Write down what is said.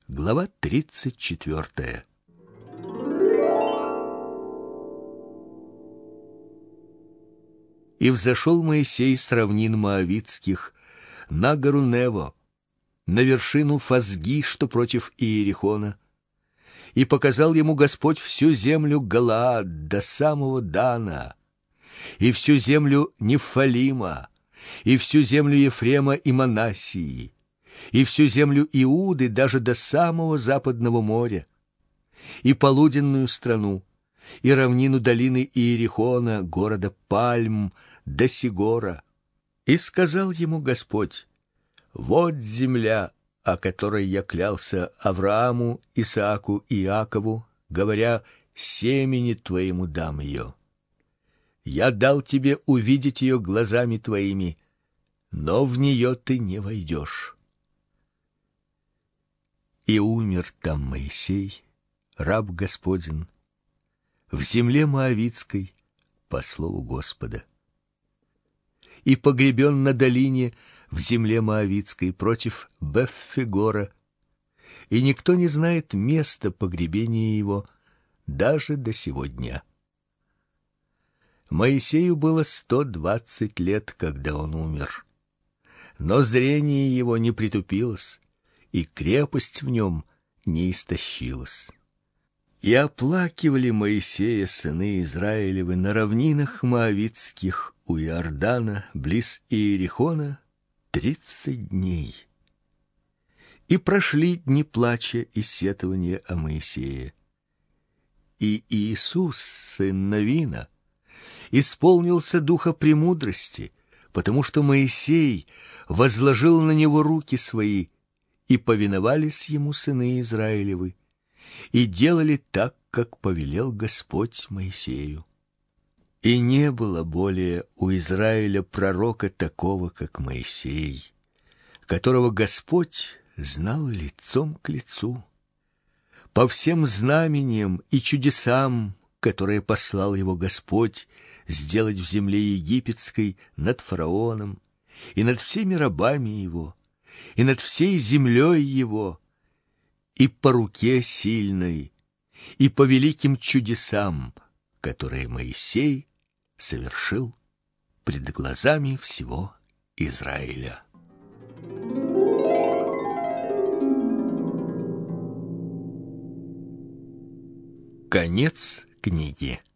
Глава 34. И взошел Моисей с равнин Моавитских на гору Нево, на вершину Фазги, что против Иерихона, и показал ему Господь всю землю Галаад до самого Дана, и всю землю Нефалима, и всю землю Ефрема и Манассии, и всю землю Иуды даже до самого западного моря, и полуденную страну, и равнину долины Иерихона, города Пальм, до Сигора. И сказал ему Господь: вот земля, о которой я клялся Аврааму, Исааку и Иакову, говоря: семени твоему дам ее. Я дал тебе увидеть ее глазами твоими, но в нее ты не войдешь. И умер там Моисей, раб Господень, в земле Моавитской, по слову Господа. И погребен на долине в земле Моавитской против Беффегора, и никто не знает места погребения его даже до сего дня. Моисею было 120 лет, когда он умер, но зрение его не притупилось, и крепость в нем не истощилась. И оплакивали Моисея сыны Израилевы на равнинах Моавитских у Иордана, близ Иерихона, 30 дней. И прошли дни плача и сетования о Моисее. И Иисус, сын Навина, исполнился духа премудрости, потому что Моисей возложил на него руки свои, и повиновались ему сыны Израилевы, и делали так, как повелел Господь Моисею. И не было более у Израиля пророка такого, как Моисей, которого Господь знал лицом к лицу. По всем знамениям и чудесам, которые послал его Господь сделать в земле египетской над фараоном и над всеми рабами его, и над всей землей его, и по руке сильной, и по великим чудесам, которые Моисей совершил пред глазами всего Израиля. Конец книги.